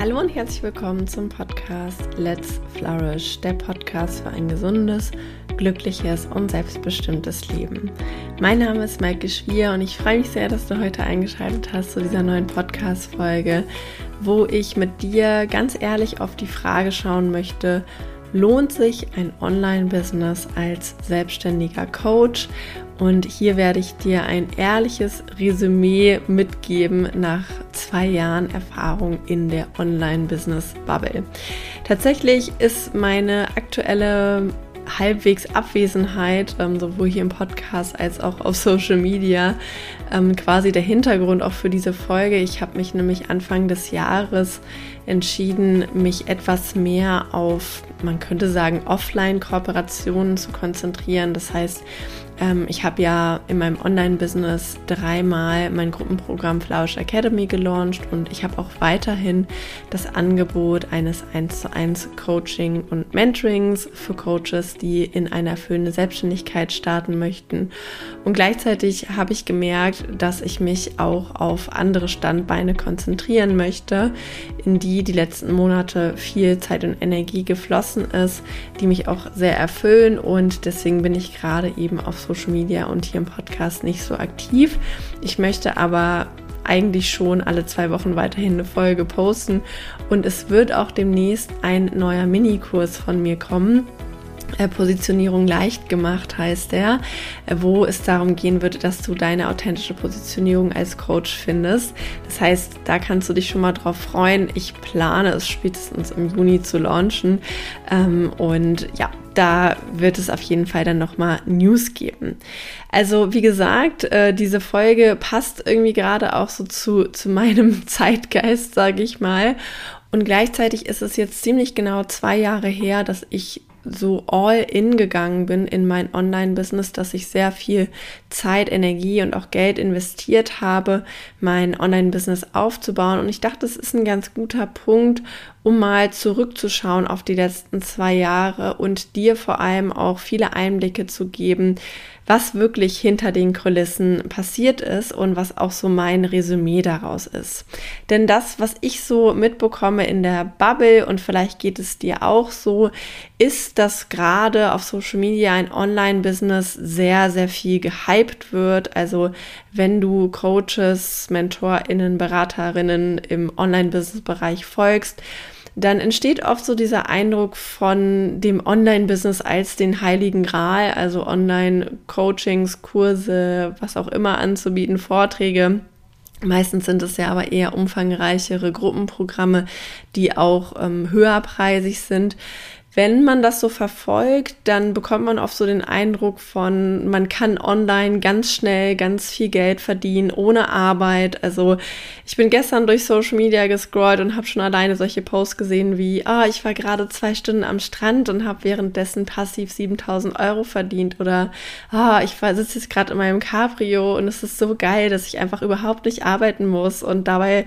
Hallo und herzlich willkommen zum Podcast Let's Flourish, der Podcast für ein gesundes, glückliches und selbstbestimmtes Leben. Mein Name ist Maike Schwier und ich freue mich sehr, dass du heute eingeschaltet hast zu dieser neuen Podcast-Folge, wo ich mit dir ganz ehrlich auf die Frage schauen möchte: Lohnt sich ein Online-Business als selbstständiger Coach? Und hier werde ich dir ein ehrliches Resümee mitgeben nach 2 Jahren Erfahrung in der Online-Business-Bubble. Tatsächlich ist meine aktuelle halbwegs Abwesenheit, sowohl hier im Podcast als auch auf Social Media, quasi der Hintergrund auch für diese Folge. Ich habe mich nämlich Anfang des Jahres entschieden, mich etwas mehr auf, man könnte sagen, Offline-Kooperationen zu konzentrieren. Das heißt, ich habe ja in meinem Online-Business 3-mal mein Gruppenprogramm Flourish Academy gelauncht und ich habe auch weiterhin das Angebot eines 1:1 Coaching und Mentorings für Coaches, die in eine erfüllende Selbstständigkeit starten möchten. Und gleichzeitig habe ich gemerkt, dass ich mich auch auf andere Standbeine konzentrieren möchte, in die letzten Monate viel Zeit und Energie geflossen ist, die mich auch sehr erfüllen, und deswegen bin ich gerade eben auf Social Media und hier im Podcast nicht so aktiv. Ich möchte aber eigentlich schon alle 2 Wochen weiterhin eine Folge posten, und es wird auch demnächst ein neuer Minikurs von mir kommen. Positionierung leicht gemacht heißt der, wo es darum gehen wird, dass du deine authentische Positionierung als Coach findest. Das heißt, da kannst du dich schon mal drauf freuen. Ich plane es spätestens im Juni zu launchen, und ja, da wird es auf jeden Fall dann nochmal News geben. Also wie gesagt, diese Folge passt irgendwie gerade auch so zu meinem Zeitgeist, sage ich mal. Und gleichzeitig ist es jetzt ziemlich genau 2 Jahre her, dass ich so all in gegangen bin in mein Online-Business, dass ich sehr viel Zeit, Energie und auch Geld investiert habe, mein Online-Business aufzubauen. Und ich dachte, es ist ein ganz guter Punkt, um mal zurückzuschauen auf die letzten 2 Jahre und dir vor allem auch viele Einblicke zu geben, was wirklich hinter den Kulissen passiert ist und was auch so mein Resümee daraus ist. Denn das, was ich so mitbekomme in der Bubble, und vielleicht geht es dir auch so, ist, dass gerade auf Social Media ein Online-Business sehr, sehr viel gehypt wird. Also wenn du Coaches, MentorInnen, BeraterInnen im Online-Business-Bereich folgst, dann entsteht oft so dieser Eindruck von dem Online-Business als den heiligen Gral, also Online-Coachings, Kurse, was auch immer anzubieten, Vorträge. Meistens sind es ja aber eher umfangreichere Gruppenprogramme, die auch höherpreisig sind. Wenn man das so verfolgt, dann bekommt man oft so den Eindruck von, man kann online ganz schnell ganz viel Geld verdienen, ohne Arbeit. Also ich bin gestern durch Social Media gescrollt und habe schon alleine solche Posts gesehen wie, ich war gerade 2 Stunden am Strand und habe währenddessen passiv 7.000 € verdient. Oder ich sitze jetzt gerade in meinem Cabrio und es ist so geil, dass ich einfach überhaupt nicht arbeiten muss und dabei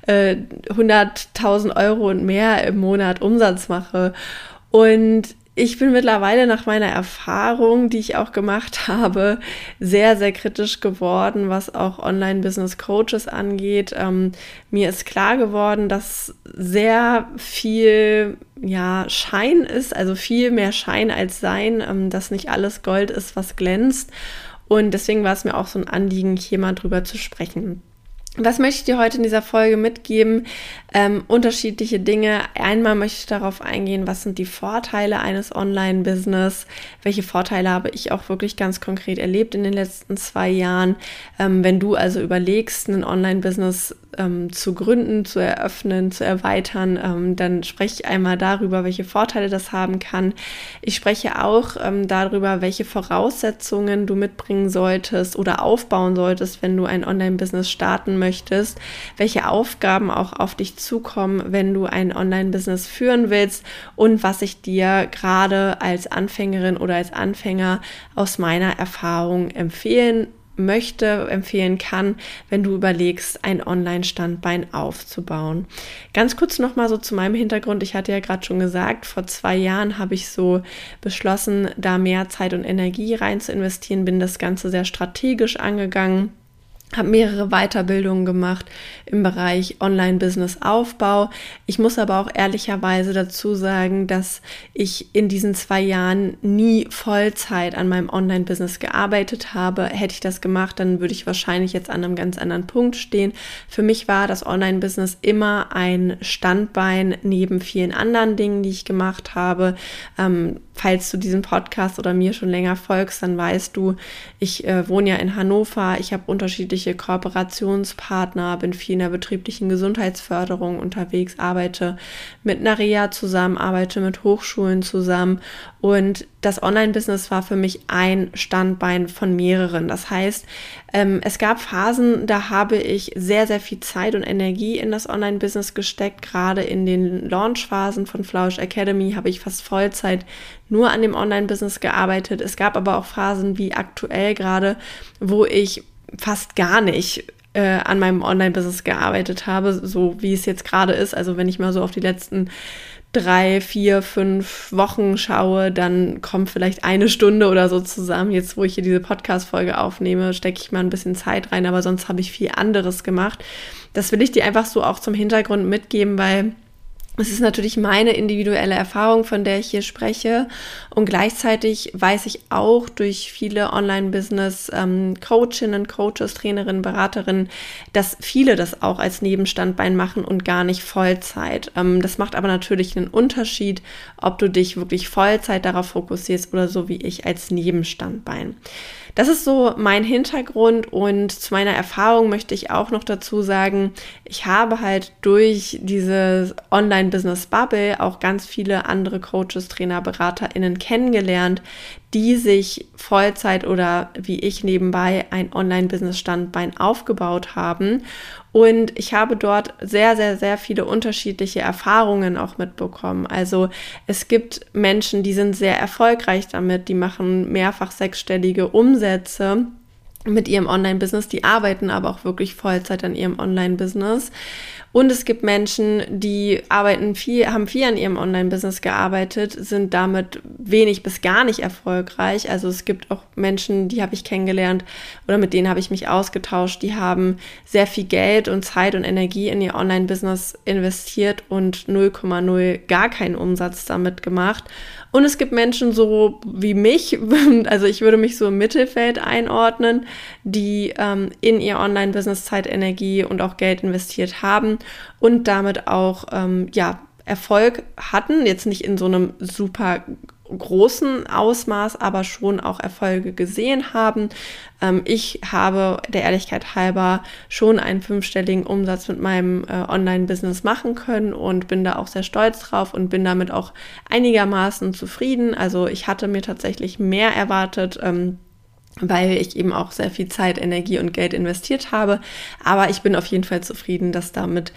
100.000 € und mehr im Monat Umsatz mache. Und ich bin mittlerweile nach meiner Erfahrung, die ich auch gemacht habe, sehr, sehr kritisch geworden, was auch Online-Business-Coaches angeht. Mir ist klar geworden, dass sehr viel Schein ist, also viel mehr Schein als Sein, dass nicht alles Gold ist, was glänzt. Und deswegen war es mir auch so ein Anliegen, hier mal drüber zu sprechen. Was möchte ich dir heute in dieser Folge mitgeben? Unterschiedliche Dinge. Einmal möchte ich darauf eingehen, was sind die Vorteile eines Online-Business? Welche Vorteile habe ich auch wirklich ganz konkret erlebt in den letzten 2 Jahren? Wenn du also überlegst, ein Online-Business zu gründen, zu eröffnen, zu erweitern, dann spreche ich einmal darüber, welche Vorteile das haben kann. Ich spreche auch darüber, welche Voraussetzungen du mitbringen solltest oder aufbauen solltest, wenn du ein Online-Business starten möchtest, welche Aufgaben auch auf dich zukommen, wenn du ein Online-Business führen willst, und was ich dir gerade als Anfängerin oder als Anfänger aus meiner Erfahrung empfehlen kann, wenn du überlegst, ein Online-Standbein aufzubauen. Ganz kurz nochmal so zu meinem Hintergrund. Ich hatte ja gerade schon gesagt, vor 2 Jahren habe ich so beschlossen, da mehr Zeit und Energie rein zu investieren, bin das Ganze sehr strategisch angegangen. habe mehrere Weiterbildungen gemacht im Bereich Online-Business-Aufbau. Ich muss aber auch ehrlicherweise dazu sagen, dass ich in diesen 2 Jahren nie Vollzeit an meinem Online-Business gearbeitet habe. Hätte ich das gemacht, dann würde ich wahrscheinlich jetzt an einem ganz anderen Punkt stehen. Für mich war das Online-Business immer ein Standbein neben vielen anderen Dingen, die ich gemacht habe. Falls du diesem Podcast oder mir schon länger folgst, dann weißt du, ich wohne ja in Hannover, ich habe unterschiedliche Kooperationspartner, bin viel in der betrieblichen Gesundheitsförderung unterwegs, arbeite mit einer Reha zusammen, arbeite mit Hochschulen zusammen und das Online-Business war für mich ein Standbein von mehreren. Das heißt, es gab Phasen, da habe ich sehr, sehr viel Zeit und Energie in das Online-Business gesteckt. Gerade in den Launch-Phasen von Flourish Academy habe ich fast Vollzeit nur an dem Online-Business gearbeitet. Es gab aber auch Phasen wie aktuell gerade, wo ich fast gar nicht an meinem Online-Business gearbeitet habe, so wie es jetzt gerade ist. Also wenn ich mal so auf die letzten 3, 4, 5 Wochen schaue, dann kommt vielleicht 1 Stunde oder so zusammen. Jetzt, wo ich hier diese Podcast-Folge aufnehme, stecke ich mal ein bisschen Zeit rein, aber sonst habe ich viel anderes gemacht. Das will ich dir einfach so auch zum Hintergrund mitgeben, weil es ist natürlich meine individuelle Erfahrung, von der ich hier spreche und gleichzeitig weiß ich auch durch viele Online-Business-Coachinnen, Coaches, Trainerinnen, Beraterinnen, dass viele das auch als Nebenstandbein machen und gar nicht Vollzeit. Das macht aber natürlich einen Unterschied, ob du dich wirklich Vollzeit darauf fokussierst oder so wie ich als Nebenstandbein. Das ist so mein Hintergrund und zu meiner Erfahrung möchte ich auch noch dazu sagen, ich habe halt durch diese Online-Business-Bubble auch ganz viele andere Coaches, Trainer, BeraterInnen kennengelernt, die sich Vollzeit oder wie ich nebenbei ein Online-Business-Standbein aufgebaut haben. Und ich habe dort sehr, sehr, sehr viele unterschiedliche Erfahrungen auch mitbekommen. Also es gibt Menschen, die sind sehr erfolgreich damit, die machen mehrfach 6-stellige Umsätze mit ihrem Online-Business, die arbeiten aber auch wirklich Vollzeit an ihrem Online-Business. Und es gibt Menschen, die haben viel an ihrem Online-Business gearbeitet, sind damit wenig bis gar nicht erfolgreich. Also es gibt auch Menschen, die habe ich kennengelernt oder mit denen habe ich mich ausgetauscht, die haben sehr viel Geld und Zeit und Energie in ihr Online-Business investiert und 0,0 gar keinen Umsatz damit gemacht. Und es gibt Menschen so wie mich, also ich würde mich so im Mittelfeld einordnen, die in ihr Online-Business Zeit, Energie und auch Geld investiert haben und damit auch Erfolg hatten, jetzt nicht in so einem super großen Ausmaß, aber schon auch Erfolge gesehen haben. Ich habe der Ehrlichkeit halber schon einen 5-stelligen Umsatz mit meinem Online-Business machen können und bin da auch sehr stolz drauf und bin damit auch einigermaßen zufrieden. Also ich hatte mir tatsächlich mehr erwartet, weil ich eben auch sehr viel Zeit, Energie und Geld investiert habe. Aber ich bin auf jeden Fall zufrieden, dass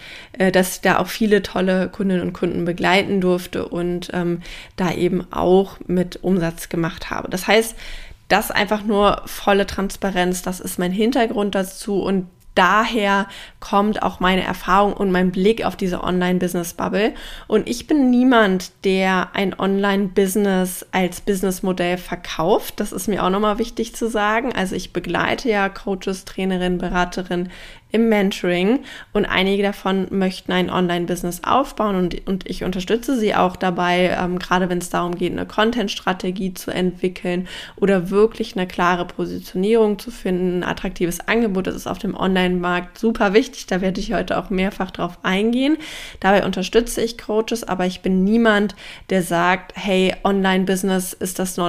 ich da auch viele tolle Kundinnen und Kunden begleiten durfte und da eben auch mit Umsatz gemacht habe. Das heißt, das einfach nur volle Transparenz, das ist mein Hintergrund dazu und daher kommt auch meine Erfahrung und mein Blick auf diese Online-Business-Bubble. Und ich bin niemand, der ein Online-Business als Businessmodell verkauft. Das ist mir auch nochmal wichtig zu sagen. Also ich begleite ja Coaches, Trainerinnen, Beraterinnen im Mentoring und einige davon möchten ein Online-Business aufbauen und ich unterstütze sie auch dabei, gerade wenn es darum geht, eine Content-Strategie zu entwickeln oder wirklich eine klare Positionierung zu finden, ein attraktives Angebot. Das ist auf dem Online-Markt super wichtig, da werde ich heute auch mehrfach drauf eingehen. Dabei unterstütze ich Coaches, aber ich bin niemand, der sagt, hey, Online-Business ist das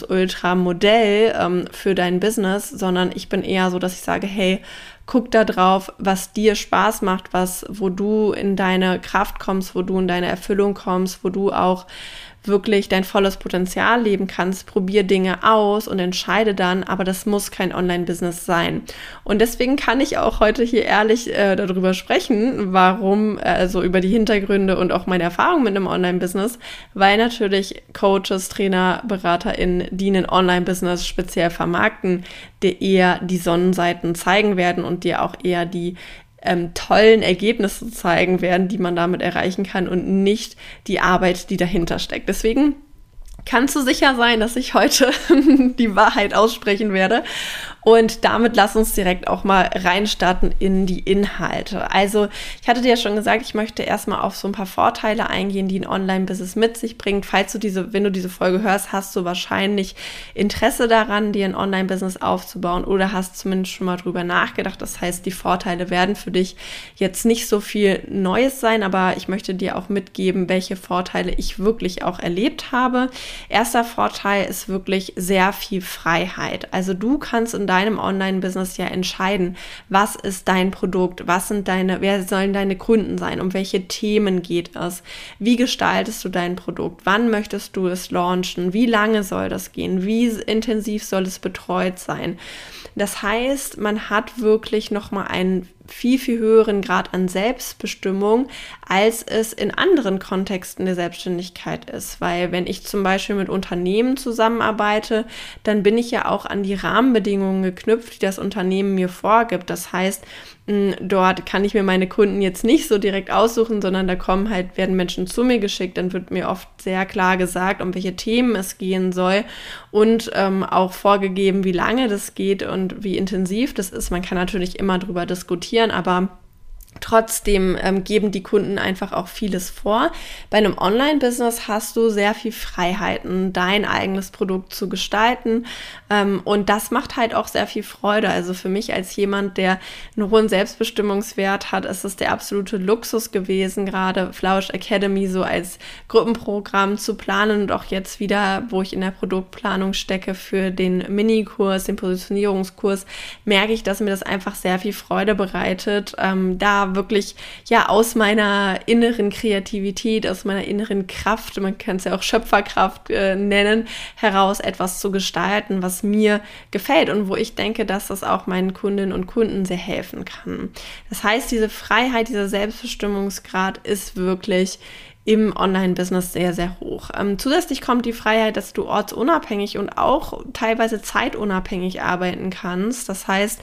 Nonplusultra-Modell für dein Business, sondern ich bin eher so, dass ich sage, hey, guck da drauf, was dir Spaß macht, wo du in deine Kraft kommst, wo du in deine Erfüllung kommst, wo du auch wirklich dein volles Potenzial leben kannst. Probier Dinge aus und entscheide dann, aber das muss kein Online-Business sein. Und deswegen kann ich auch heute hier ehrlich darüber sprechen, warum, also über die Hintergründe und auch meine Erfahrung mit einem Online-Business, weil natürlich Coaches, Trainer, BeraterInnen, die ein Online-Business speziell vermarkten, dir eher die Sonnenseiten zeigen werden und dir auch eher die tollen Ergebnisse zeigen werden, die man damit erreichen kann und nicht die Arbeit, die dahinter steckt. Deswegen kannst du sicher sein, dass ich heute die Wahrheit aussprechen werde Und damit lass uns direkt auch mal reinstarten in die Inhalte. Also ich hatte dir ja schon gesagt, ich möchte erstmal auf so ein paar Vorteile eingehen, die ein Online-Business mit sich bringt. Wenn du diese Folge hörst, hast du wahrscheinlich Interesse daran, dir ein Online-Business aufzubauen oder hast zumindest schon mal drüber nachgedacht. Das heißt, die Vorteile werden für dich jetzt nicht so viel Neues sein, aber ich möchte dir auch mitgeben, welche Vorteile ich wirklich auch erlebt habe. Erster Vorteil ist wirklich sehr viel Freiheit. Also du kannst in deinem Online-Business ja entscheiden, was ist dein Produkt, wer sollen deine Kunden sein, um welche Themen geht es, wie gestaltest du dein Produkt, wann möchtest du es launchen, wie lange soll das gehen, wie intensiv soll es betreut sein. Das heißt, man hat wirklich nochmal einen viel, viel höheren Grad an Selbstbestimmung, als es in anderen Kontexten der Selbstständigkeit ist. Weil wenn ich zum Beispiel mit Unternehmen zusammenarbeite, dann bin ich ja auch an die Rahmenbedingungen geknüpft, die das Unternehmen mir vorgibt. Das heißt, dort kann ich mir meine Kunden jetzt nicht so direkt aussuchen, sondern werden Menschen zu mir geschickt, dann wird mir oft sehr klar gesagt, um welche Themen es gehen soll und auch vorgegeben, wie lange das geht und wie intensiv das ist. Man kann natürlich immer drüber diskutieren, aber trotzdem geben die Kunden einfach auch vieles vor. Bei einem Online-Business hast du sehr viel Freiheiten, dein eigenes Produkt zu gestalten, und das macht halt auch sehr viel Freude. Also für mich als jemand, der einen hohen Selbstbestimmungswert hat, ist es der absolute Luxus gewesen, gerade Flourish Academy so als Gruppenprogramm zu planen und auch jetzt wieder, wo ich in der Produktplanung stecke für den Minikurs, den Positionierungskurs, merke ich, dass mir das einfach sehr viel Freude bereitet, da wirklich aus meiner inneren Kreativität, aus meiner inneren Kraft, man kann es ja auch Schöpferkraft nennen, heraus etwas zu gestalten, was mir gefällt und wo ich denke, dass das auch meinen Kundinnen und Kunden sehr helfen kann. Das heißt, diese Freiheit, dieser Selbstbestimmungsgrad ist wirklich im Online-Business sehr, sehr hoch. Zusätzlich kommt die Freiheit, dass du ortsunabhängig und auch teilweise zeitunabhängig arbeiten kannst. Das heißt,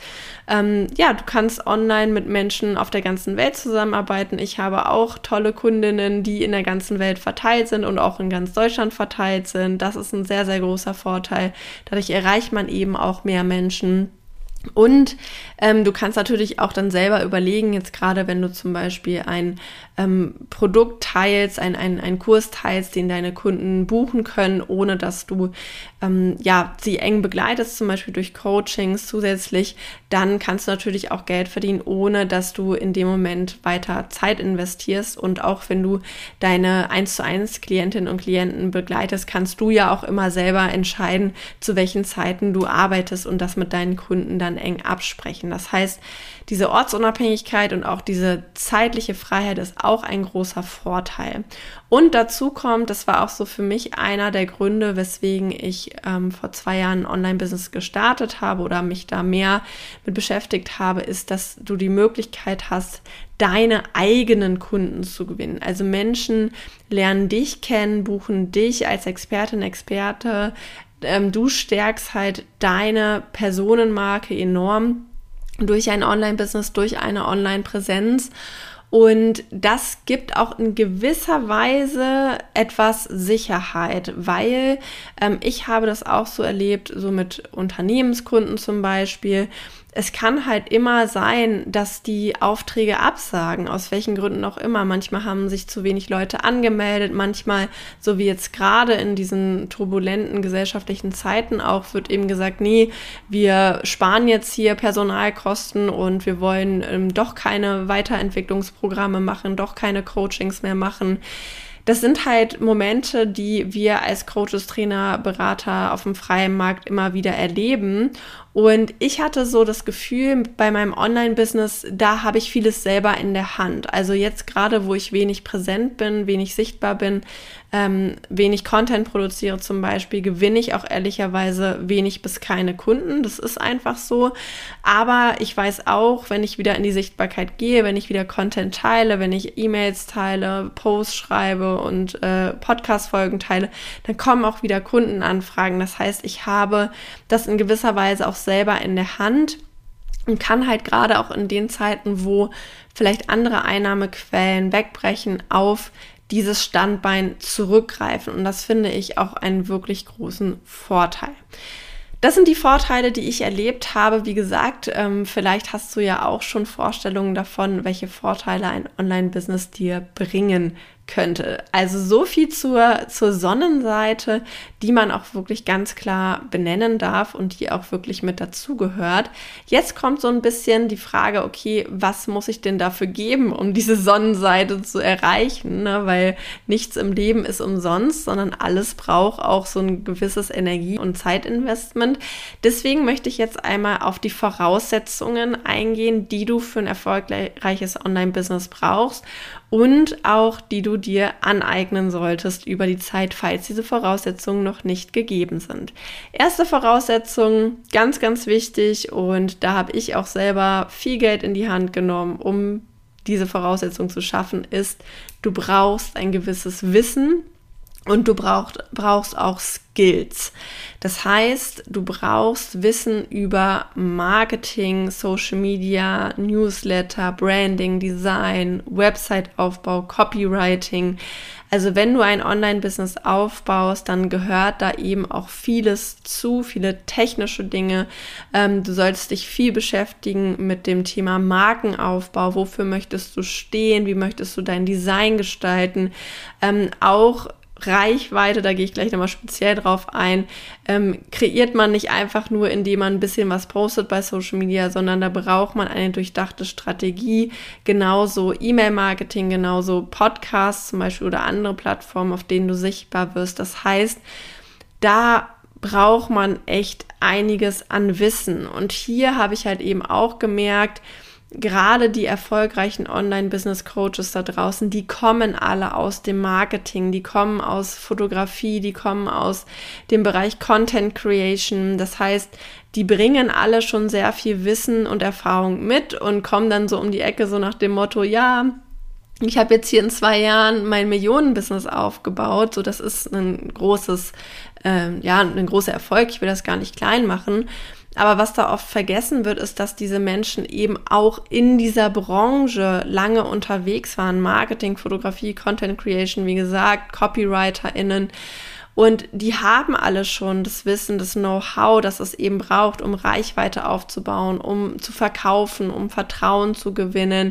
du kannst online mit Menschen auf der ganzen Welt zusammenarbeiten. Ich habe auch tolle Kundinnen, die in der ganzen Welt verteilt sind und auch in ganz Deutschland verteilt sind. Das ist ein sehr, sehr großer Vorteil. Dadurch erreicht man eben auch mehr Menschen. Und du kannst natürlich auch dann selber überlegen, jetzt gerade wenn du zum Beispiel ein Produkt teilst, einen Kurs teilst, den deine Kunden buchen können, ohne dass du sie eng begleitest, zum Beispiel durch Coachings zusätzlich, dann kannst du natürlich auch Geld verdienen, ohne dass du in dem Moment weiter Zeit investierst. Und auch wenn du deine 1:1 Klientinnen und Klienten begleitest, kannst du ja auch immer selber entscheiden, zu welchen Zeiten du arbeitest und das mit deinen Kunden dann eng absprechen. Das heißt, diese Ortsunabhängigkeit und auch diese zeitliche Freiheit ist auch ein großer Vorteil. Und dazu kommt, das war auch so für mich einer der Gründe, weswegen ich vor 2 Jahren ein Online-Business gestartet habe oder mich da mehr mit beschäftigt habe, ist, dass du die Möglichkeit hast, deine eigenen Kunden zu gewinnen. Also Menschen lernen dich kennen, buchen dich als Expertin, Experte. Du stärkst halt deine Personenmarke enorm durch ein Online-Business, durch eine Online-Präsenz. Und das gibt auch in gewisser Weise etwas Sicherheit, weil ich habe das auch so erlebt, so mit Unternehmenskunden zum Beispiel. Es kann halt immer sein, dass die Aufträge absagen, aus welchen Gründen auch immer. Manchmal haben sich zu wenig Leute angemeldet, manchmal, so wie jetzt gerade in diesen turbulenten gesellschaftlichen Zeiten auch, wird eben gesagt, nee, wir sparen jetzt hier Personalkosten und wir wollen doch keine Weiterentwicklungsprogramme machen, doch keine Coachings mehr machen. Das sind halt Momente, die wir als Coaches, Trainer, Berater auf dem freien Markt immer wieder erleben. Und ich hatte so das Gefühl, bei meinem Online-Business, da habe ich vieles selber in der Hand. Also jetzt gerade, wo ich wenig präsent bin, wenig sichtbar bin, wenig Content produziere zum Beispiel, gewinne ich auch ehrlicherweise wenig bis keine Kunden. Das ist einfach so. Aber ich weiß auch, wenn ich wieder in die Sichtbarkeit gehe, wenn ich wieder Content teile, wenn ich E-Mails teile, Posts schreibe und Podcast-Folgen teile, dann kommen auch wieder Kundenanfragen. Das heißt, ich habe das in gewisser Weise auch selber in der Hand und kann halt gerade auch in den Zeiten, wo vielleicht andere Einnahmequellen wegbrechen, auf dieses Standbein zurückgreifen. Und das finde ich auch einen wirklich großen Vorteil. Das sind die Vorteile, die ich erlebt habe. Wie gesagt, vielleicht hast du ja auch schon Vorstellungen davon, welche Vorteile ein Online-Business dir bringen könnte. Also so viel zur Sonnenseite, die man auch wirklich ganz klar benennen darf und die auch wirklich mit dazugehört. Jetzt kommt so ein bisschen die Frage, okay, was muss ich denn dafür geben, um diese Sonnenseite zu erreichen? Ne? Weil nichts im Leben ist umsonst, sondern alles braucht auch so ein gewisses Energie- und Zeitinvestment. Deswegen möchte ich jetzt einmal auf die Voraussetzungen eingehen, die du für ein erfolgreiches Online-Business brauchst und auch die du dir aneignen solltest über die Zeit, falls diese Voraussetzungen noch nicht gegeben sind. Erste Voraussetzung, ganz, ganz wichtig, und da habe ich auch selber viel Geld in die Hand genommen, um diese Voraussetzung zu schaffen, ist, du brauchst ein gewisses Wissen und du brauchst auch Skills. Das heißt, du brauchst Wissen über Marketing, Social Media, Newsletter, Branding, Design, Website-Aufbau, Copywriting. Also wenn du ein Online-Business aufbaust, dann gehört da eben auch vieles zu, viele technische Dinge. Du solltest dich viel beschäftigen mit dem Thema Markenaufbau. Wofür möchtest du stehen? Wie möchtest du dein Design gestalten? Auch Reichweite, da gehe ich gleich nochmal speziell drauf ein, kreiert man nicht einfach nur, indem man ein bisschen was postet bei Social Media, sondern da braucht man eine durchdachte Strategie, genauso E-Mail-Marketing, genauso Podcasts zum Beispiel oder andere Plattformen, auf denen du sichtbar wirst. Das heißt, da braucht man echt einiges an Wissen. Und hier habe ich halt eben auch gemerkt, gerade die erfolgreichen Online-Business-Coaches da draußen, die kommen alle aus dem Marketing, die kommen aus Fotografie, die kommen aus dem Bereich Content Creation. Das heißt, die bringen alle schon sehr viel Wissen und Erfahrung mit und kommen dann so um die Ecke so nach dem Motto, ja, ich habe jetzt hier in 2 Jahren mein Millionen-Business aufgebaut. So, das ist ein großer Erfolg. Ich will das gar nicht klein machen. Aber was da oft vergessen wird, ist, dass diese Menschen eben auch in dieser Branche lange unterwegs waren. Marketing, Fotografie, Content Creation, wie gesagt, CopywriterInnen. Und die haben alle schon das Wissen, das Know-how, das es eben braucht, um Reichweite aufzubauen, um zu verkaufen, um Vertrauen zu gewinnen,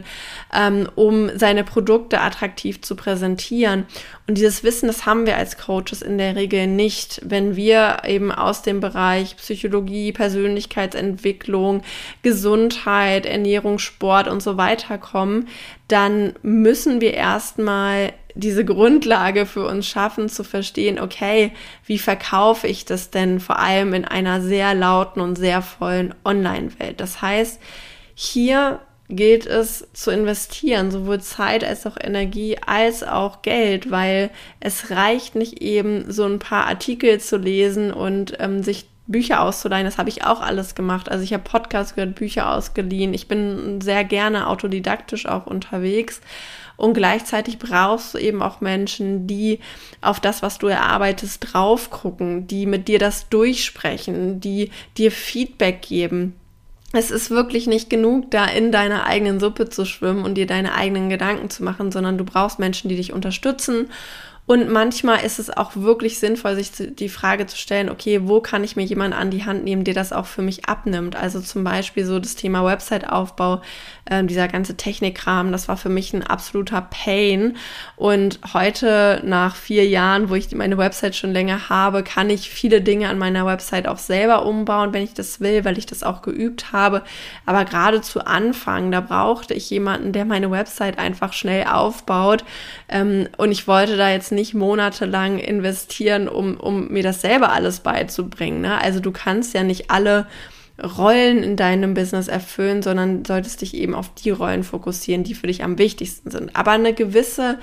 um seine Produkte attraktiv zu präsentieren. Und dieses Wissen, das haben wir als Coaches in der Regel nicht, wenn wir eben aus dem Bereich Psychologie, Persönlichkeitsentwicklung, Gesundheit, Ernährung, Sport und so weiter kommen. Dann müssen wir erstmal diese Grundlage für uns schaffen, zu verstehen, okay, wie verkaufe ich das denn vor allem in einer sehr lauten und sehr vollen Online-Welt? Das heißt, hier gilt es zu investieren, sowohl Zeit als auch Energie als auch Geld, weil es reicht nicht eben so ein paar Artikel zu lesen und sich Bücher auszuleihen. Das habe ich auch alles gemacht. Also ich habe Podcasts gehört, Bücher ausgeliehen. Ich bin sehr gerne autodidaktisch auch unterwegs. Und gleichzeitig brauchst du eben auch Menschen, die auf das, was du erarbeitest, drauf gucken, die mit dir das durchsprechen, die dir Feedback geben. Es ist wirklich nicht genug, da in deiner eigenen Suppe zu schwimmen und dir deine eigenen Gedanken zu machen, sondern du brauchst Menschen, die dich unterstützen. Und manchmal ist es auch wirklich sinnvoll, sich die Frage zu stellen, okay, wo kann ich mir jemanden an die Hand nehmen, der das auch für mich abnimmt? Also zum Beispiel so das Thema Website-Aufbau, dieser ganze Technikkram, das war für mich ein absoluter Pain. Und heute, nach 4 Jahren, wo ich meine Website schon länger habe, kann ich viele Dinge an meiner Website auch selber umbauen, wenn ich das will, weil ich das auch geübt habe. Aber gerade zu Anfang, da brauchte ich jemanden, der meine Website einfach schnell aufbaut. Und ich wollte da jetzt nicht monatelang investieren, um mir das selber alles beizubringen. Ne? Also du kannst ja nicht alle Rollen in deinem Business erfüllen, sondern solltest dich eben auf die Rollen fokussieren, die für dich am wichtigsten sind. Aber eine gewisses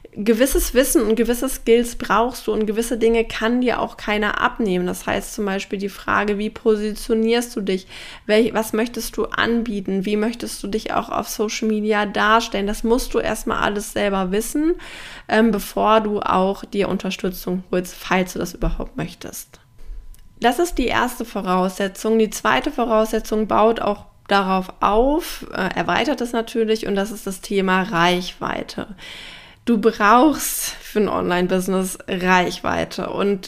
Wissen und gewisse Skills brauchst du und gewisse Dinge kann dir auch keiner abnehmen. Das heißt zum Beispiel die Frage, wie positionierst du dich? Was möchtest du anbieten? Wie möchtest du dich auch auf Social Media darstellen? Das musst du erstmal alles selber wissen, bevor du auch dir Unterstützung holst, falls du das überhaupt möchtest. Das ist die erste Voraussetzung. Die zweite Voraussetzung baut auch darauf auf, erweitert es natürlich, und das ist das Thema Reichweite. Du brauchst für ein Online-Business Reichweite und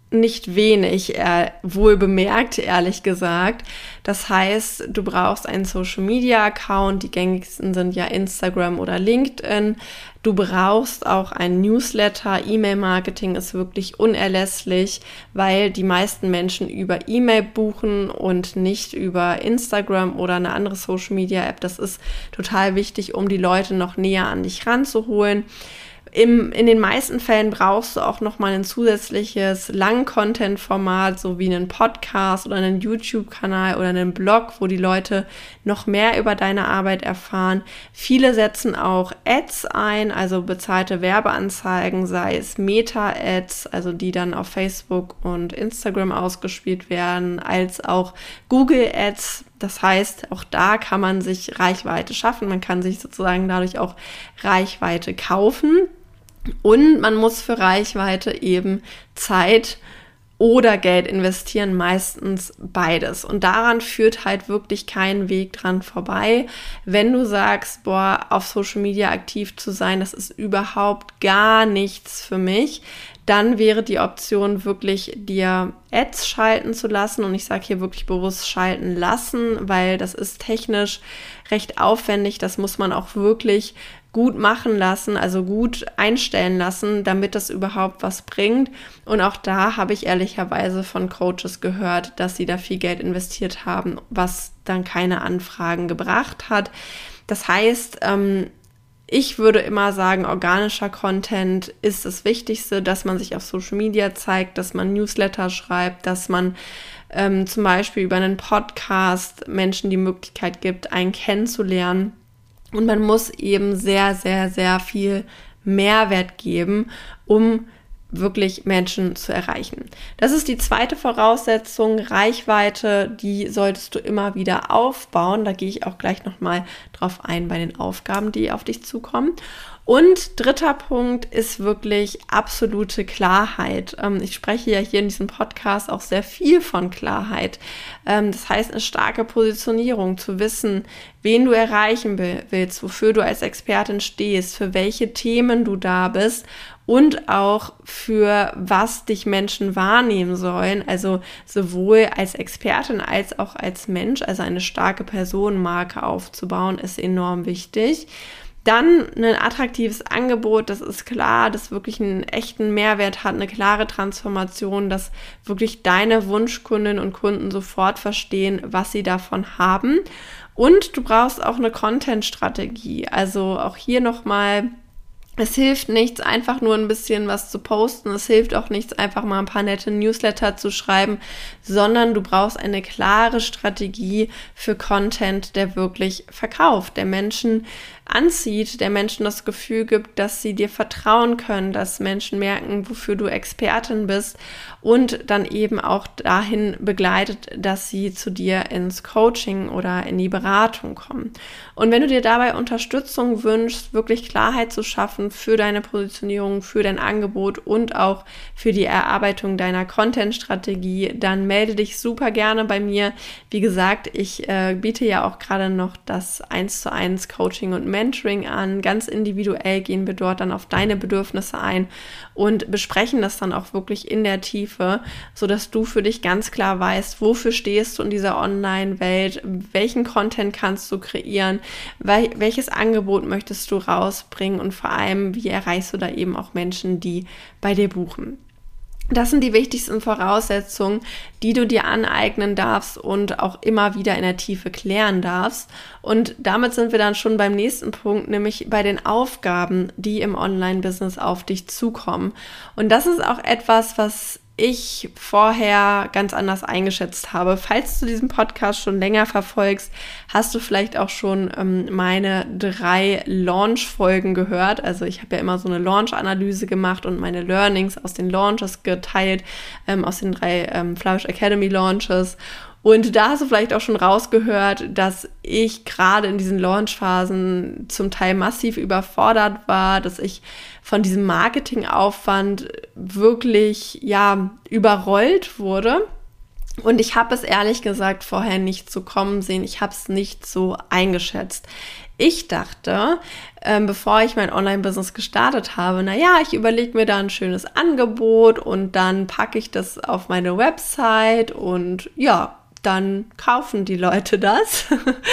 nicht wenig, wohl bemerkt, ehrlich gesagt. Das heißt, du brauchst einen Social-Media-Account, die gängigsten sind ja Instagram oder LinkedIn. Du brauchst auch einen Newsletter. E-Mail-Marketing ist wirklich unerlässlich, weil die meisten Menschen über E-Mail buchen und nicht über Instagram oder eine andere Social-Media-App. Das ist total wichtig, um die Leute noch näher an dich ranzuholen. In den meisten Fällen brauchst du auch nochmal ein zusätzliches Lang-Content-Format, so wie einen Podcast oder einen YouTube-Kanal oder einen Blog, wo die Leute noch mehr über deine Arbeit erfahren. Viele setzen auch Ads ein, also bezahlte Werbeanzeigen, sei es Meta-Ads, also die dann auf Facebook und Instagram ausgespielt werden, als auch Google-Ads. Das heißt, auch da kann man sich Reichweite schaffen. Man kann sich sozusagen dadurch auch Reichweite kaufen. Und man muss für Reichweite eben Zeit oder Geld investieren, meistens beides. Und daran führt halt wirklich kein Weg dran vorbei. Wenn du sagst, boah, auf Social Media aktiv zu sein, das ist überhaupt gar nichts für mich, dann wäre die Option wirklich, dir Ads schalten zu lassen. Und ich sage hier wirklich bewusst schalten lassen, weil das ist technisch recht aufwendig. Das muss man auch wirklich gut machen lassen, also gut einstellen lassen, damit das überhaupt was bringt. Und auch da habe ich ehrlicherweise von Coaches gehört, dass sie da viel Geld investiert haben, was dann keine Anfragen gebracht hat. Das heißt, ich würde immer sagen, organischer Content ist das Wichtigste, dass man sich auf Social Media zeigt, dass man Newsletter schreibt, dass man zum Beispiel über einen Podcast Menschen die Möglichkeit gibt, einen kennenzulernen. Und man muss eben sehr, sehr, sehr viel Mehrwert geben, um wirklich Menschen zu erreichen. Das ist die zweite Voraussetzung, Reichweite, die solltest du immer wieder aufbauen. Da gehe ich auch gleich nochmal drauf ein bei den Aufgaben, die auf dich zukommen. Und dritter Punkt ist wirklich absolute Klarheit. Ich spreche ja hier in diesem Podcast auch sehr viel von Klarheit. Das heißt, eine starke Positionierung, zu wissen, wen du erreichen willst, wofür du als Expertin stehst, für welche Themen du da bist und auch für was dich Menschen wahrnehmen sollen. Also sowohl als Expertin als auch als Mensch, also eine starke Personenmarke aufzubauen, ist enorm wichtig. Dann ein attraktives Angebot, das ist klar, das wirklich einen echten Mehrwert hat, eine klare Transformation, dass wirklich deine Wunschkundinnen und Kunden sofort verstehen, was sie davon haben. Und du brauchst auch eine Content-Strategie. Also auch hier nochmal, es hilft nichts, einfach nur ein bisschen was zu posten. Es hilft auch nichts, einfach mal ein paar nette Newsletter zu schreiben, sondern du brauchst eine klare Strategie für Content, der wirklich verkauft, der Menschen anzieht, der Menschen das Gefühl gibt, dass sie dir vertrauen können, dass Menschen merken, wofür du Expertin bist und dann eben auch dahin begleitet, dass sie zu dir ins Coaching oder in die Beratung kommen. Und wenn du dir dabei Unterstützung wünschst, wirklich Klarheit zu schaffen für deine Positionierung, für dein Angebot und auch für die Erarbeitung deiner Content-Strategie, dann melde dich super gerne bei mir. Wie gesagt, ich biete ja auch gerade noch das 1:1 Coaching und Mentoring an. Ganz individuell gehen wir dort dann auf deine Bedürfnisse ein und besprechen das dann auch wirklich in der Tiefe, sodass du für dich ganz klar weißt, wofür stehst du in dieser Online-Welt, welchen Content kannst du kreieren, welches Angebot möchtest du rausbringen und vor allem, wie erreichst du da eben auch Menschen, die bei dir buchen. Das sind die wichtigsten Voraussetzungen, die du dir aneignen darfst und auch immer wieder in der Tiefe klären darfst. Und damit sind wir dann schon beim nächsten Punkt, nämlich bei den Aufgaben, die im Online-Business auf dich zukommen. Und das ist auch etwas, was ich vorher ganz anders eingeschätzt habe. Falls du diesen Podcast schon länger verfolgst, hast du vielleicht auch schon meine 3 Launch-Folgen gehört. Also ich habe ja immer so eine Launch-Analyse gemacht und meine Learnings aus den Launches geteilt, aus den 3 Flourish Academy Launches. Und da hast du vielleicht auch schon rausgehört, dass ich gerade in diesen Launchphasen zum Teil massiv überfordert war, dass ich von diesem Marketingaufwand wirklich überrollt wurde. Und ich habe es ehrlich gesagt vorher nicht so kommen sehen. Ich habe es nicht so eingeschätzt. Ich dachte, bevor ich mein Online-Business gestartet habe, ich überlege mir da ein schönes Angebot und dann packe ich das auf meine Website und dann kaufen die Leute das.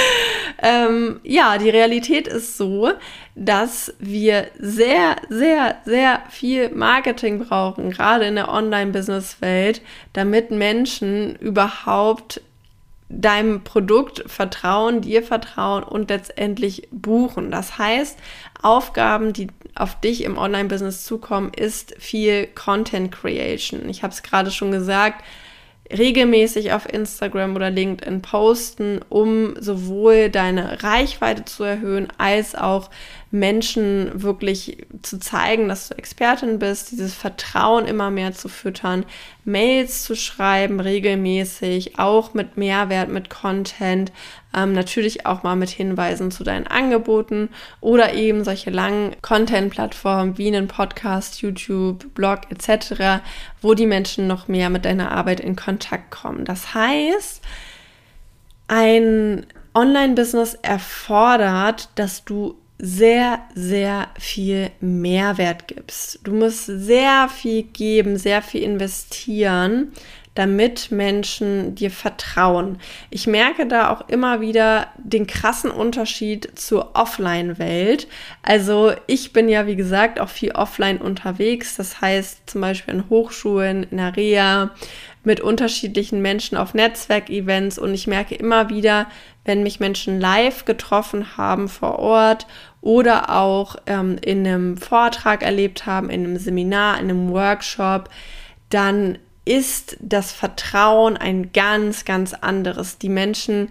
Die Realität ist so, dass wir sehr, sehr, sehr viel Marketing brauchen, gerade in der Online-Business-Welt, damit Menschen überhaupt deinem Produkt vertrauen, dir vertrauen und letztendlich buchen. Das heißt, Aufgaben, die auf dich im Online-Business zukommen, ist viel Content Creation. Ich habe es gerade schon gesagt, regelmäßig auf Instagram oder LinkedIn posten, um sowohl deine Reichweite zu erhöhen, als auch Menschen wirklich zu zeigen, dass du Expertin bist, dieses Vertrauen immer mehr zu füttern, Mails zu schreiben regelmäßig, auch mit Mehrwert, mit Content, natürlich auch mal mit Hinweisen zu deinen Angeboten oder eben solche langen Content-Plattformen wie einen Podcast, YouTube, Blog etc., wo die Menschen noch mehr mit deiner Arbeit in Kontakt kommen. Das heißt, ein Online-Business erfordert, dass du sehr, sehr viel Mehrwert gibst. Du musst sehr viel geben, sehr viel investieren, damit Menschen dir vertrauen. Ich merke da auch immer wieder den krassen Unterschied zur Offline-Welt. Also ich bin ja, wie gesagt, auch viel offline unterwegs. Das heißt zum Beispiel in Hochschulen, in der Reha, mit unterschiedlichen Menschen auf Netzwerkevents. Und ich merke immer wieder, wenn mich Menschen live getroffen haben vor Ort oder auch in einem Vortrag erlebt haben, in einem Seminar, in einem Workshop, dann ist das Vertrauen ein ganz, ganz anderes. Die Menschen,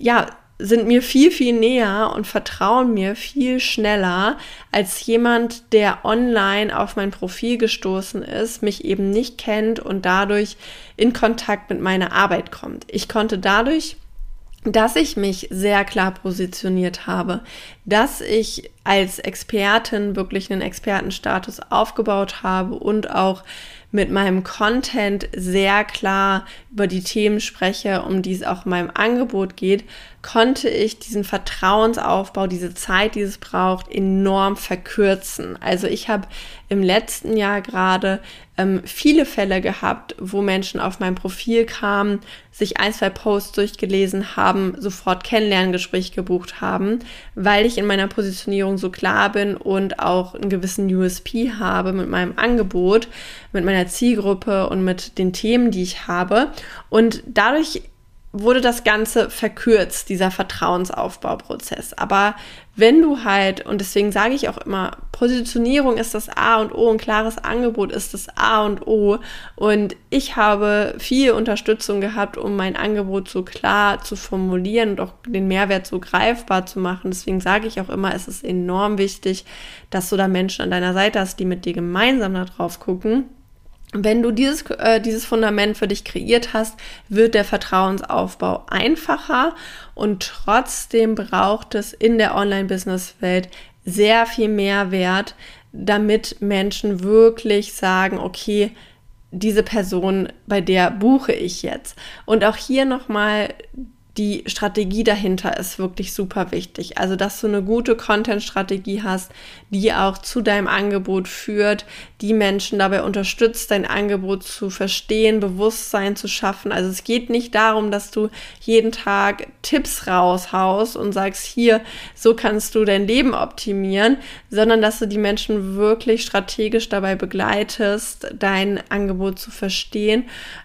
sind mir viel, viel näher und vertrauen mir viel schneller als jemand, der online auf mein Profil gestoßen ist, mich eben nicht kennt und dadurch in Kontakt mit meiner Arbeit kommt. Ich konnte dadurch, dass ich mich sehr klar positioniert habe, dass ich als Expertin wirklich einen Expertenstatus aufgebaut habe und auch mit meinem Content sehr klar über die Themen spreche, um die es auch in meinem Angebot geht, konnte ich diesen Vertrauensaufbau, diese Zeit, die es braucht, enorm verkürzen. Also ich habe im letzten Jahr gerade viele Fälle gehabt, wo Menschen auf mein Profil kamen, sich 1-2 Posts durchgelesen haben, sofort Kennenlerngespräch gebucht haben, weil ich in meiner Positionierung so klar bin und auch einen gewissen USP habe mit meinem Angebot, mit meiner Zielgruppe und mit den Themen, die ich habe. Und dadurch wurde das Ganze verkürzt, dieser Vertrauensaufbauprozess. Aber wenn du halt, und deswegen sage ich auch immer, Positionierung ist das A und O, ein klares Angebot ist das A und O. Und ich habe viel Unterstützung gehabt, um mein Angebot so klar zu formulieren und auch den Mehrwert so greifbar zu machen. Deswegen sage ich auch immer, es ist enorm wichtig, dass du da Menschen an deiner Seite hast, die mit dir gemeinsam da drauf gucken. Wenn du dieses Fundament für dich kreiert hast, wird der Vertrauensaufbau einfacher und trotzdem braucht es in der Online-Business-Welt sehr viel Mehrwert, damit Menschen wirklich sagen, okay, diese Person, bei der buche ich jetzt. Und auch hier nochmal, die Strategie dahinter ist wirklich super wichtig. Also, dass du eine gute Content-Strategie hast, die auch zu deinem Angebot führt, die Menschen dabei unterstützt, dein Angebot zu verstehen, Bewusstsein zu schaffen. Also es geht nicht darum, dass du jeden Tag Tipps raushaust und sagst, hier, so kannst du dein Leben optimieren, sondern dass du die Menschen wirklich strategisch dabei begleitest, dein Angebot zu verstehen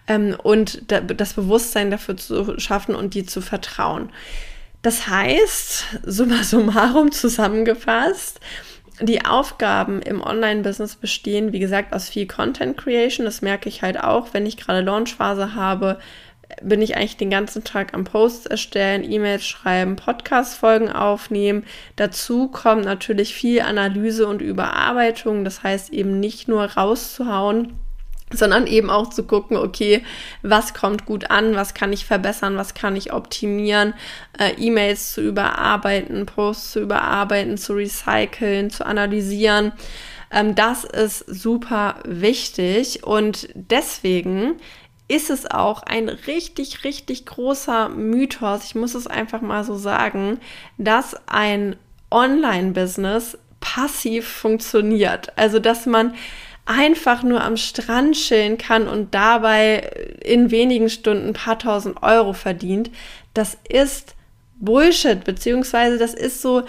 und das Bewusstsein dafür zu schaffen und dir zu vertrauen. Das heißt, summa summarum zusammengefasst, die Aufgaben im Online-Business bestehen, wie gesagt, aus viel Content Creation. Das merke ich halt auch, wenn ich gerade Launchphase habe, bin ich eigentlich den ganzen Tag am Posts erstellen, E-Mails schreiben, Podcast-Folgen aufnehmen. Dazu kommt natürlich viel Analyse und Überarbeitung. Das heißt eben nicht nur rauszuhauen, sondern eben auch zu gucken, okay, was kommt gut an, was kann ich verbessern, was kann ich optimieren, E-Mails zu überarbeiten, Posts zu überarbeiten, zu recyceln, zu analysieren. Das ist super wichtig und deswegen ist es auch ein richtig, richtig großer Mythos, ich muss es einfach mal so sagen, dass ein Online-Business passiv funktioniert. Also, dass man einfach nur am Strand chillen kann und dabei in wenigen Stunden ein paar tausend Euro verdient. Das ist Bullshit, beziehungsweise das ist so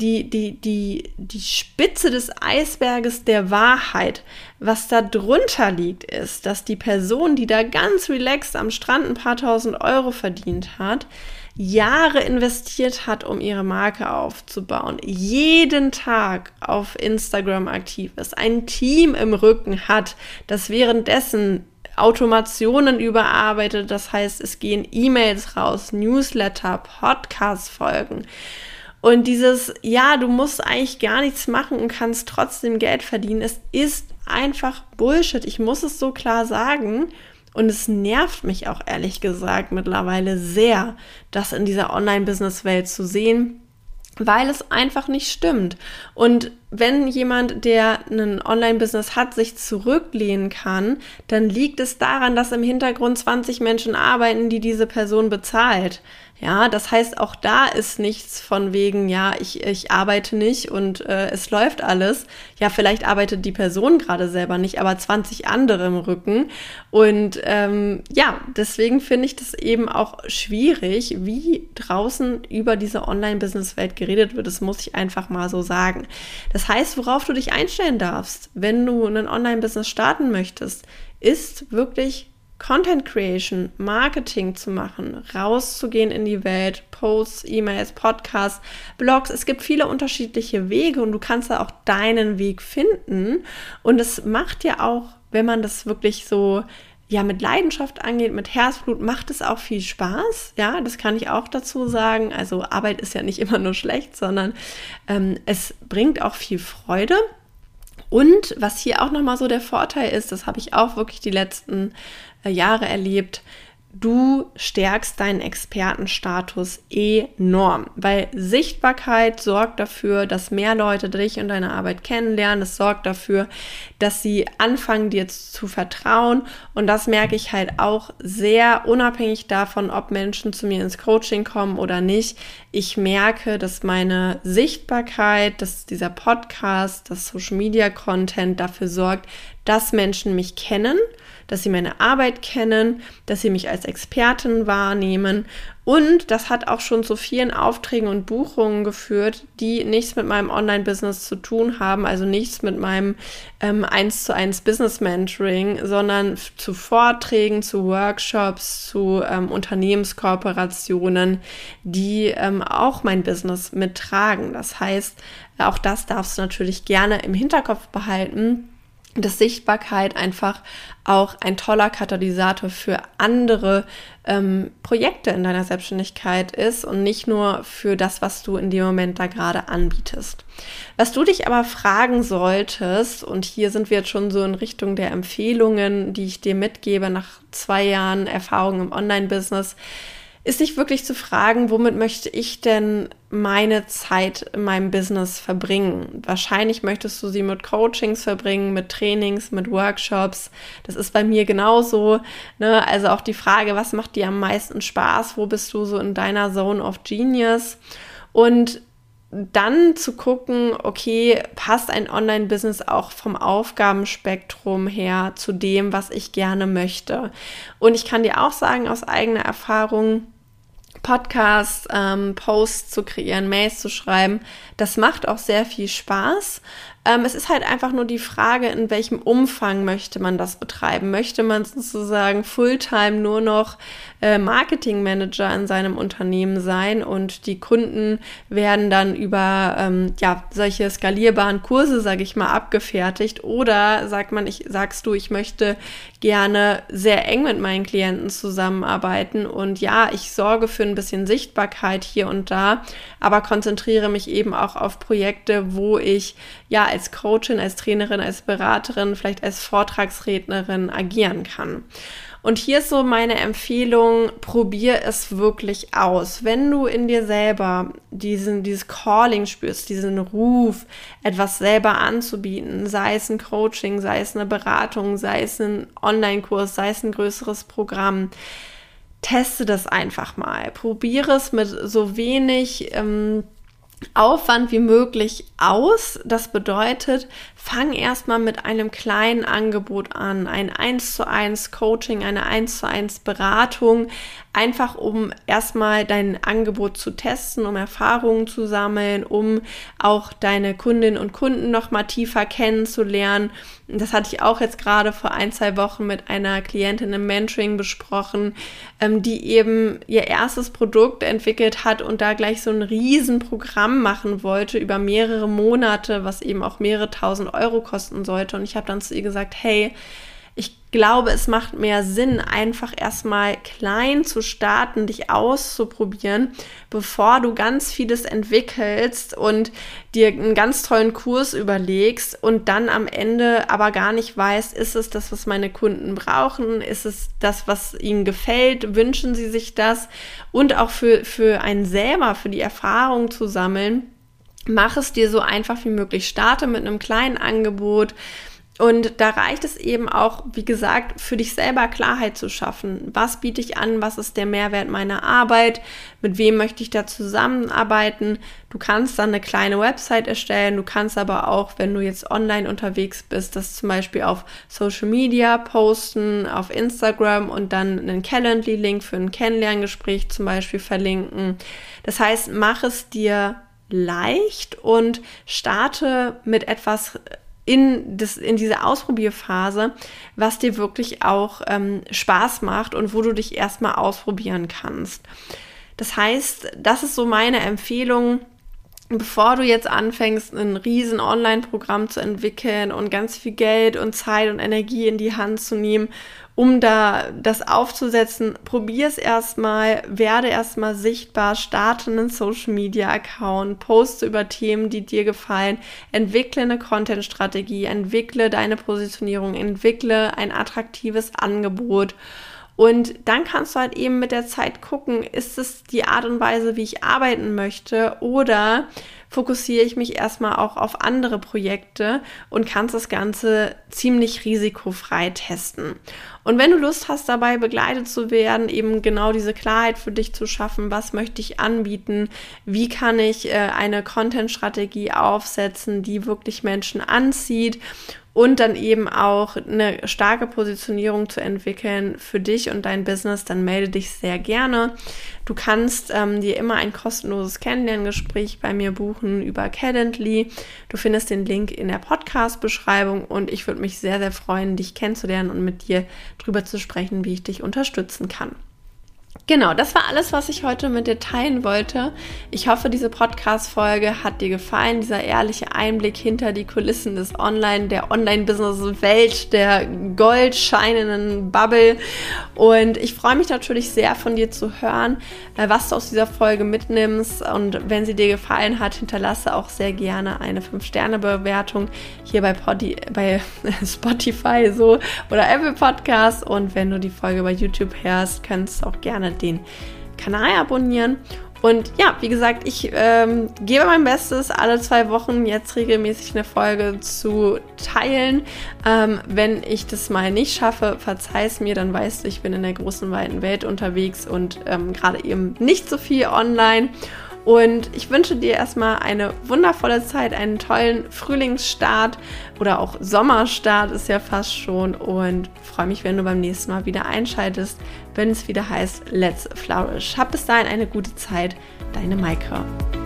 die Spitze des Eisberges der Wahrheit. Was da drunter liegt, ist, dass die Person, die da ganz relaxed am Strand ein paar tausend Euro verdient hat, Jahre investiert hat, um ihre Marke aufzubauen, jeden Tag auf Instagram aktiv ist, ein Team im Rücken hat, das währenddessen Automationen überarbeitet, das heißt, es gehen E-Mails raus, Newsletter, Podcast-Folgen. Und dieses, ja, du musst eigentlich gar nichts machen und kannst trotzdem Geld verdienen, es ist einfach Bullshit. Ich muss es so klar sagen. Und es nervt mich auch ehrlich gesagt mittlerweile sehr, das in dieser Online-Business-Welt zu sehen, weil es einfach nicht stimmt. Und wenn jemand, der ein Online-Business hat, sich zurücklehnen kann, dann liegt es daran, dass im Hintergrund 20 Menschen arbeiten, die diese Person bezahlt. Ja, das heißt, auch da ist nichts von wegen, ja, ich arbeite nicht und es läuft alles. Ja, vielleicht arbeitet die Person gerade selber nicht, aber 20 andere im Rücken. Und ja, deswegen finde ich das eben auch schwierig, wie draußen über diese Online-Business-Welt geredet wird. Das muss ich einfach mal so sagen. Das heißt, worauf du dich einstellen darfst, wenn du ein Online-Business starten möchtest, ist wirklich Content Creation, Marketing zu machen, rauszugehen in die Welt, Posts, E-Mails, Podcasts, Blogs. Es gibt viele unterschiedliche Wege und du kannst da auch deinen Weg finden. Und es macht ja auch, wenn man das wirklich so ja mit Leidenschaft angeht, mit Herzblut, macht es auch viel Spaß. Ja, das kann ich auch dazu sagen. Also Arbeit ist ja nicht immer nur schlecht, sondern es bringt auch viel Freude. Und was hier auch nochmal so der Vorteil ist, das habe ich auch wirklich die letzten Jahre erlebt, du stärkst deinen Expertenstatus enorm, weil Sichtbarkeit sorgt dafür, dass mehr Leute dich und deine Arbeit kennenlernen. Es sorgt dafür, dass sie anfangen, dir zu vertrauen. Und das merke ich halt auch sehr unabhängig davon, ob Menschen zu mir ins Coaching kommen oder nicht. Ich merke, dass meine Sichtbarkeit, dass dieser Podcast, das Social Media Content dafür sorgt, dass Menschen mich kennen, dass sie meine Arbeit kennen, dass sie mich als Expertin wahrnehmen. Und das hat auch schon zu vielen Aufträgen und Buchungen geführt, die nichts mit meinem Online-Business zu tun haben, also nichts mit meinem 1:1 Business-Mentoring, sondern zu Vorträgen, zu Workshops, zu Unternehmenskooperationen, die auch mein Business mittragen. Das heißt, auch das darfst du natürlich gerne im Hinterkopf behalten, dass Sichtbarkeit einfach auch ein toller Katalysator für andere Projekte in deiner Selbstständigkeit ist und nicht nur für das, was du in dem Moment da gerade anbietest. Was du dich aber fragen solltest, und hier sind wir jetzt schon so in Richtung der Empfehlungen, die ich dir mitgebe nach 2 Jahren Erfahrung im Online-Business, ist sich wirklich zu fragen, womit möchte ich denn meine Zeit in meinem Business verbringen? Wahrscheinlich möchtest du sie mit Coachings verbringen, mit Trainings, mit Workshops. Das ist bei mir genauso, ne? Also auch die Frage, was macht dir am meisten Spaß? Wo bist du so in deiner Zone of Genius? Und dann zu gucken, okay, passt ein Online-Business auch vom Aufgabenspektrum her zu dem, was ich gerne möchte? Und ich kann dir auch sagen, aus eigener Erfahrung, Podcasts, Posts zu kreieren, Mails zu schreiben, das macht auch sehr viel Spaß. Es ist halt einfach nur die Frage, in welchem Umfang möchte man das betreiben? Möchte man sozusagen Fulltime nur noch Marketingmanager in seinem Unternehmen sein und die Kunden werden dann über solche skalierbaren Kurse, sage ich mal, abgefertigt? Oder sagst du, ich möchte gerne sehr eng mit meinen Klienten zusammenarbeiten und ja, ich sorge für ein bisschen Sichtbarkeit hier und da, aber konzentriere mich eben auch auf Projekte, wo ich ja als Coachin, als Trainerin, als Beraterin, vielleicht als Vortragsrednerin agieren kann. Und hier ist so meine Empfehlung, probier es wirklich aus. Wenn du in dir selber dieses Calling spürst, diesen Ruf, etwas selber anzubieten, sei es ein Coaching, sei es eine Beratung, sei es ein Online-Kurs, sei es ein größeres Programm, teste das einfach mal. Probiere es mit so wenig Aufwand wie möglich aus. Das bedeutet, fang erstmal mit einem kleinen Angebot an, ein 1:1 Coaching, eine 1:1 Beratung, einfach um erstmal dein Angebot zu testen, um Erfahrungen zu sammeln, um auch deine Kundinnen und Kunden noch mal tiefer kennenzulernen. Das hatte ich auch jetzt gerade vor 1-2 Wochen mit einer Klientin im Mentoring besprochen, die eben ihr erstes Produkt entwickelt hat und da gleich so ein Riesenprogramm machen wollte über mehrere Monate, was eben auch mehrere tausend Euro kosten sollte. Und ich habe dann zu ihr gesagt, hey, ich glaube, es macht mehr Sinn, einfach erstmal klein zu starten, dich auszuprobieren, bevor du ganz vieles entwickelst und dir einen ganz tollen Kurs überlegst und dann am Ende aber gar nicht weißt, ist es das, was meine Kunden brauchen? Ist es das, was ihnen gefällt? Wünschen sie sich das? Und auch für einen selber, für die Erfahrung zu sammeln, mach es dir so einfach wie möglich. Starte mit einem kleinen Angebot. Und da reicht es eben auch, wie gesagt, für dich selber Klarheit zu schaffen. Was biete ich an? Was ist der Mehrwert meiner Arbeit? Mit wem möchte ich da zusammenarbeiten? Du kannst dann eine kleine Website erstellen. Du kannst aber auch, wenn du jetzt online unterwegs bist, das zum Beispiel auf Social Media posten, auf Instagram und dann einen Calendly-Link für ein Kennenlerngespräch zum Beispiel verlinken. Das heißt, mach es dir leicht und starte mit etwas in diese Ausprobierphase, was dir wirklich auch Spaß macht und wo du dich erstmal ausprobieren kannst. Das heißt, das ist so meine Empfehlung, bevor du jetzt anfängst, ein riesen Online-Programm zu entwickeln und ganz viel Geld und Zeit und Energie in die Hand zu nehmen, um da das aufzusetzen, probier es erstmal, werde erstmal sichtbar, starte einen Social-Media-Account, poste über Themen, die dir gefallen, entwickle eine Content-Strategie, entwickle deine Positionierung, entwickle ein attraktives Angebot. Und dann kannst du halt eben mit der Zeit gucken, ist es die Art und Weise, wie ich arbeiten möchte, oder fokussiere ich mich erstmal auch auf andere Projekte und kannst das Ganze ziemlich risikofrei testen. Und wenn du Lust hast, dabei begleitet zu werden, eben genau diese Klarheit für dich zu schaffen, was möchte ich anbieten, wie kann ich eine Content-Strategie aufsetzen, die wirklich Menschen anzieht, und dann eben auch eine starke Positionierung zu entwickeln für dich und dein Business, dann melde dich sehr gerne. Du kannst dir immer ein kostenloses Kennenlerngespräch bei mir buchen über Calendly. Du findest den Link in der Podcast-Beschreibung und ich würde mich sehr, sehr freuen, dich kennenzulernen und mit dir drüber zu sprechen, wie ich dich unterstützen kann. Genau, das war alles, was ich heute mit dir teilen wollte. Ich hoffe, diese Podcast-Folge hat dir gefallen, dieser ehrliche Einblick hinter die Kulissen der Online-Business-Welt, der goldscheinenden Bubble. Und ich freue mich natürlich sehr, von dir zu hören, was du aus dieser Folge mitnimmst. Und wenn sie dir gefallen hat, hinterlasse auch sehr gerne eine 5-Sterne-Bewertung hier bei Spotify oder Apple Podcasts. Und wenn du die Folge bei YouTube hörst, kannst du auch gerne den Kanal abonnieren. Und ja, wie gesagt, ich gebe mein Bestes, alle 2 Wochen jetzt regelmäßig eine Folge zu teilen. Wenn ich das mal nicht schaffe, verzeih's mir, dann weißt du, ich bin in der großen, weiten Welt unterwegs und gerade eben nicht so viel online. Und ich wünsche dir erstmal eine wundervolle Zeit, einen tollen Frühlingsstart oder auch Sommerstart ist ja fast schon, und freue mich, wenn du beim nächsten Mal wieder einschaltest, wenn es wieder heißt Let's Flourish. Hab bis dahin eine gute Zeit, deine Maike.